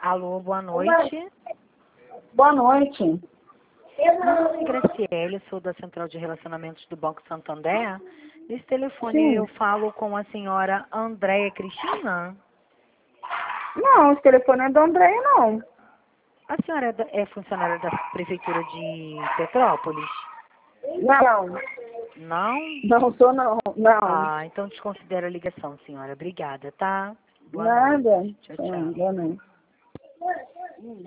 Alô, boa noite. Boa noite. Meu nome é Graciele, sou da Central de Relacionamentos do Banco Santander. Nesse telefone Sim. eu falo com a senhora Andréia Cristina. Não, esse telefone é do Andréia, não. A senhora é funcionária da Prefeitura de Petrópolis? Não, Não? não sou não. Não. Ah, então desconsidera a ligação, senhora. Obrigada, tá? Boa Nada. noite. Tchau, tchau. Boa noite.